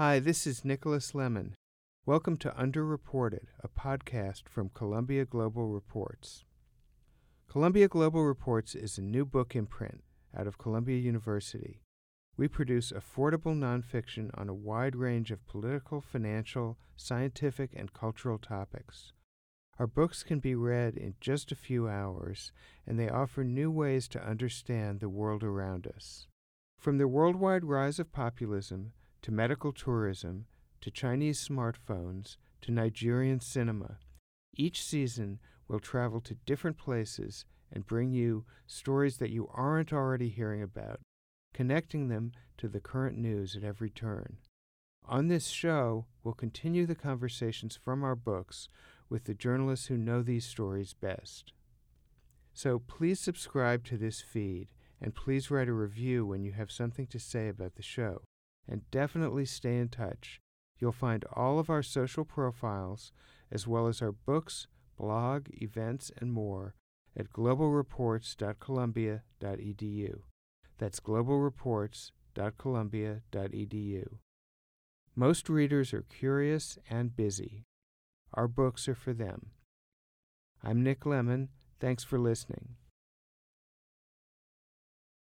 Hi, this is Nicholas Lemon. Welcome to Underreported, a podcast from Columbia Global Reports. Columbia Global Reports is a new book imprint out of Columbia University. We produce affordable nonfiction on a wide range of political, financial, scientific, and cultural topics. Our books can be read in just a few hours, and they offer new ways to understand the world around us. From the worldwide rise of populism to medical tourism, to Chinese smartphones, to Nigerian cinema, each season we'll travel to different places and bring you stories that you aren't already hearing about, connecting them to the current news at every turn. On this show, we'll continue the conversations from our books with the journalists who know these stories best. So please subscribe to this feed, and please write a review when you have something to say about the show. And definitely stay in touch. You'll find all of our social profiles, as well as our books, blog, events, and more at globalreports.columbia.edu. That's globalreports.columbia.edu. Most readers are curious and busy. Our books are for them. I'm Nick Lemon. Thanks for listening.